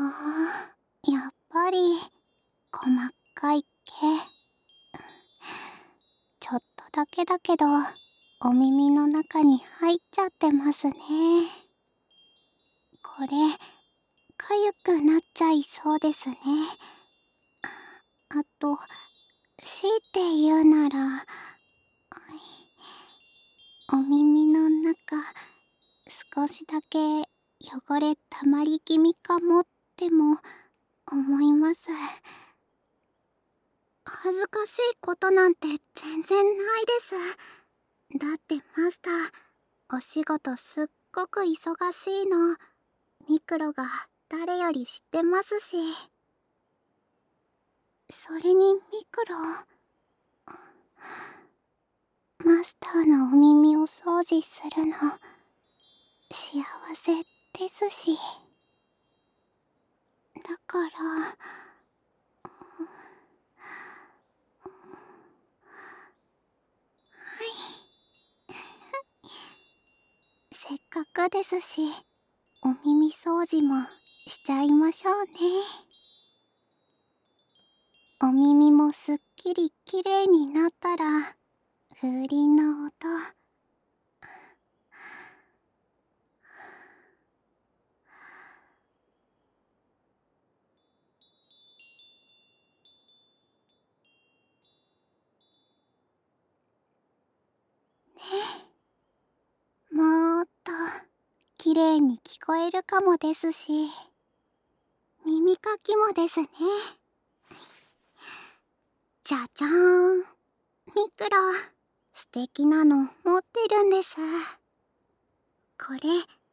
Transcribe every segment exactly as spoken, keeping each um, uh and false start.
あー、やっぱり細かい毛。ちょっとだけだけどお耳の中に入っちゃってますね。これかゆくなっちゃいそうですね。あと強いて言うなら、お耳の中少しだけ汚れたまり気味かもっても思います。恥ずかしいことなんて全然ないです。だってマスター、お仕事すっごく忙しいのミクロが誰より知ってますし。それにミクロ、マスターのお耳を掃除するの幸せですし。だからせっかくですしお耳掃除もしちゃいましょうね。お耳もすっきりきれいになったら風鈴の音、もっときれいに聞こえるかもですし、耳かきもですね。じゃじゃーん、ミクロ、素敵なの持ってるんです。これ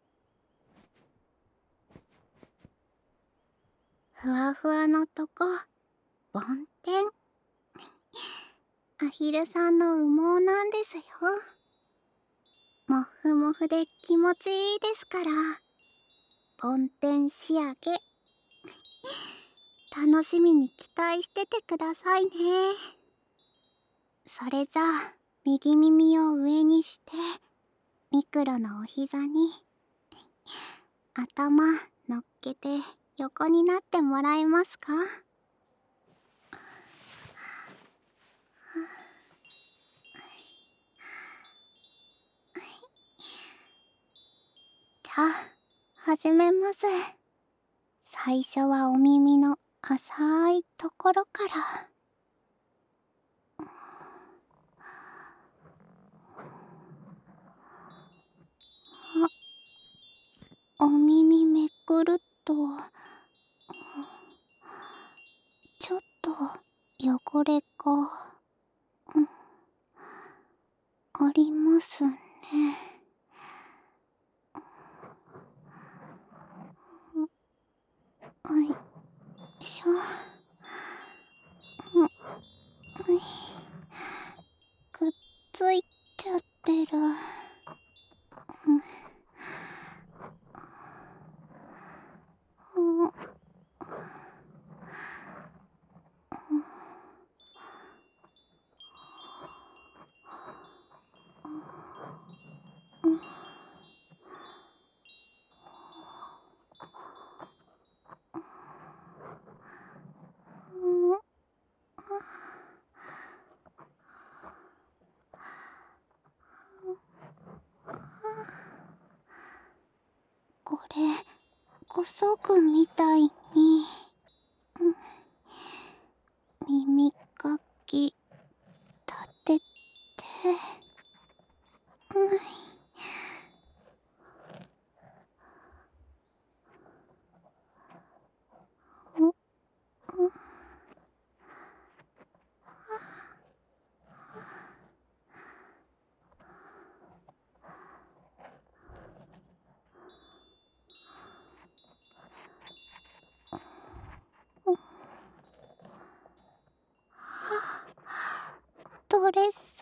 ふわふわのとこ、梵天。アヒルさんの羽毛なんですよ。もふもふで気持ちいいですから。梵天仕上げ。楽しみに期待しててくださいね。それじゃあ、右耳を上にして、ミクロのお膝に、頭乗っけて横になってもらえますか？じゃあ、始めます。最初はお耳の浅いところから。お耳めくると、ちょっと汚れが、うん、ありますね。よいしょ。うん、くっついちゃってる。うん、これごそくみたいに、うん、耳かき立てて、うん、取れそう。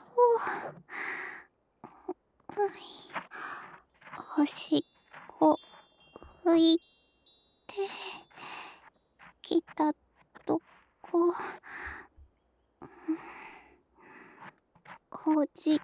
おしっこ拭いてきたとこ、ほじって、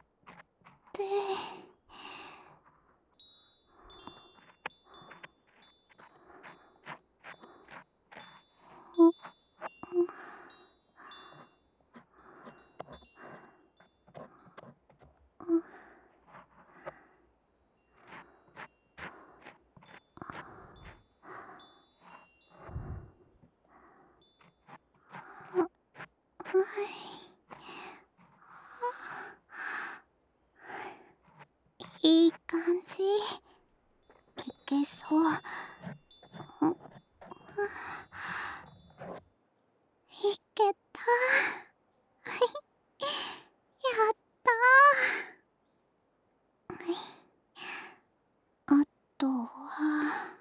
いい感じ。いけそう。いけた。やったー。あとは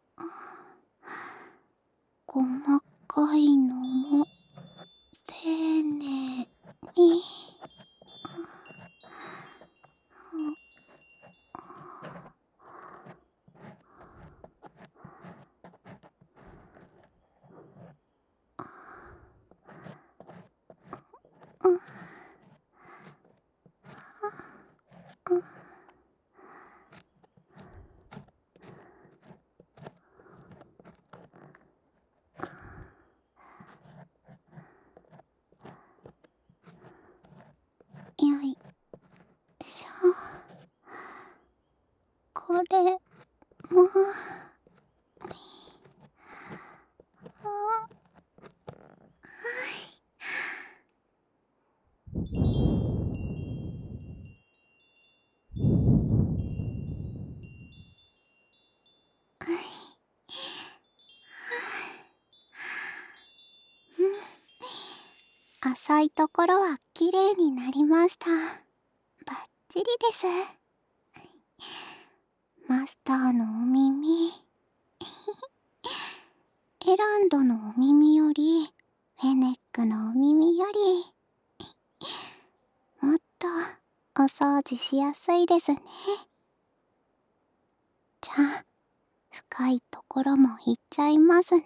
細かいのも丁寧に。よいしょ。これも浅いところはきれいになりました。バッチリです。マスターのお耳、エランドのお耳よりフェネックのお耳よりもっとお掃除しやすいですね。じゃあ深いところもいっちゃいますね。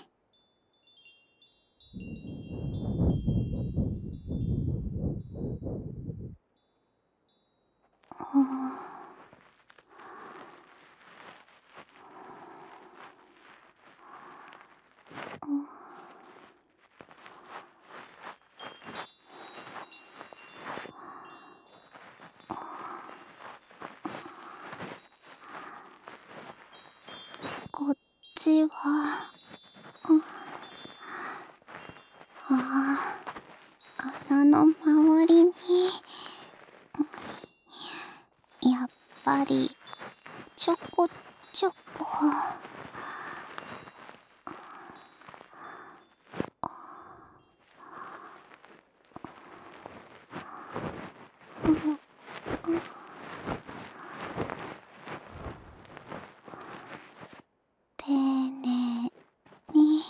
こっちはああ、穴の周りにやっぱりちょこちょこ。丁寧に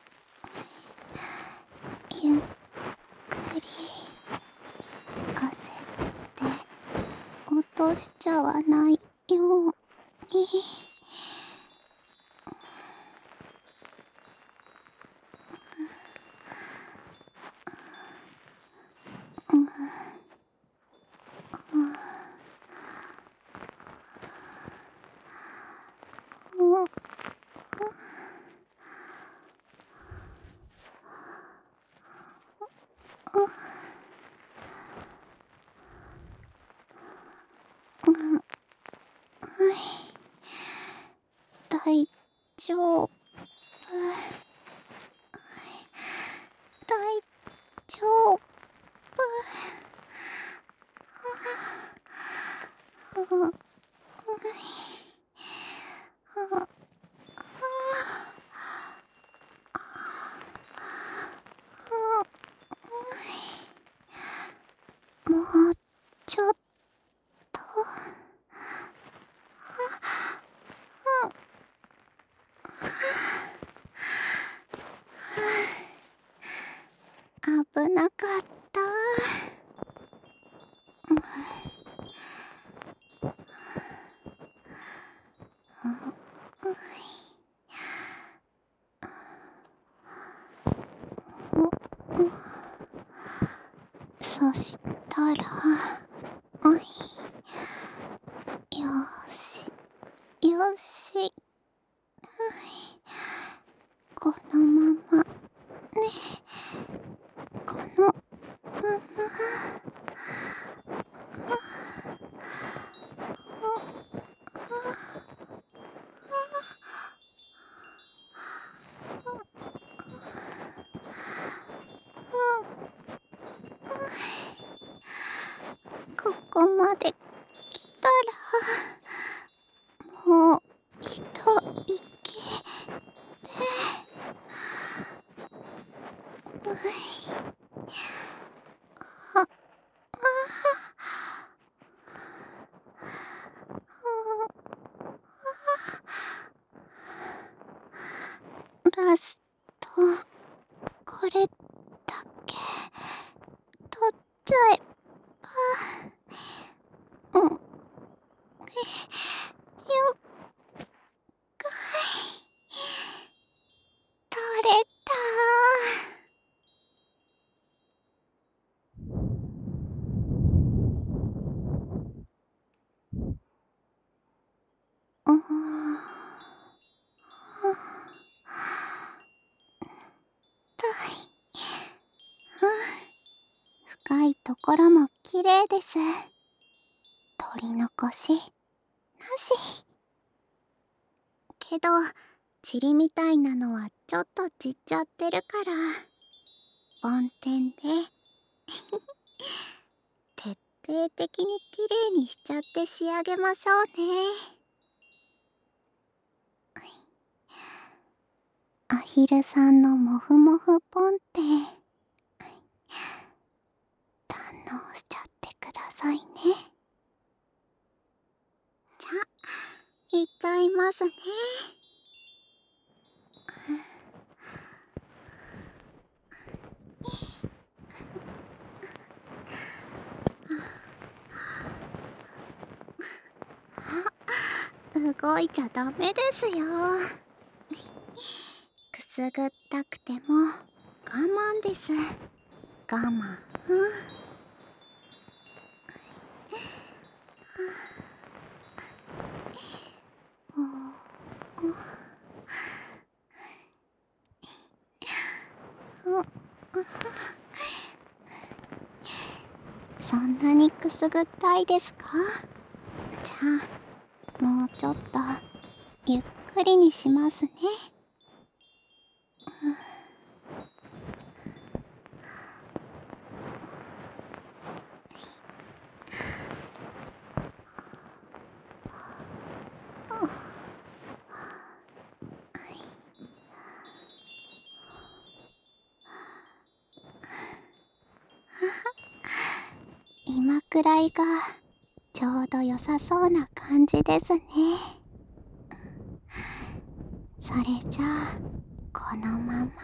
ゆっくり焦って落としちゃわないように。大丈夫。大丈夫。もうちょっと。危なかった。そしたら、おい、よーし、よし、このまま、ね、このまま。ここまで来たらだけ取っちゃえば。うん。よっかい。取れたー。うーん。痛い。うん。深いところも綺麗です。取り残しなし。けど塵みたいなのはちょっと散っちゃってるから梵天で徹底的に綺麗にしちゃって仕上げましょうね。アヒルさんのモフモフポンテ堪能しちゃってくださいね。じゃあいっちゃいますね。動いちゃダメですよ。くすぐったくても我慢です。我慢。そんなにくすぐったいですか？じゃあもうちょっとゆっくりにしますね。今くらいがちょうど良さそうな感じですね。それじゃあこのまま。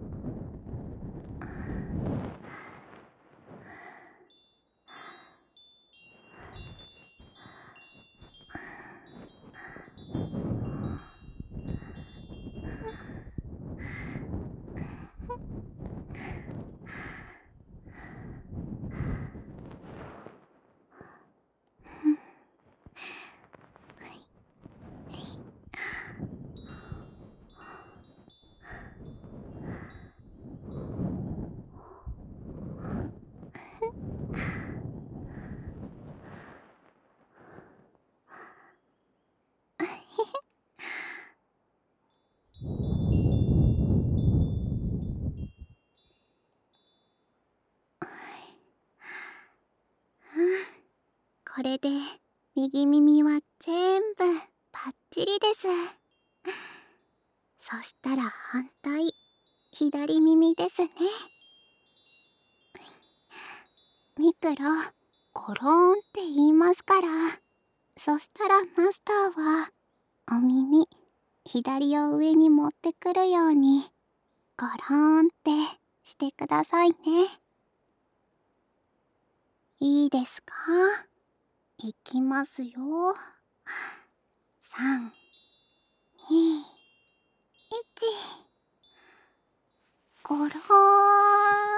これで右耳は全部パッチリです。そしたら反対左耳ですね。ミクロコローンって言いますから。そしたらマスターはお耳左を上に持ってくるようにゴローンってしてくださいね。いいですか？いきますよ。さん、に、いち、ゴローン。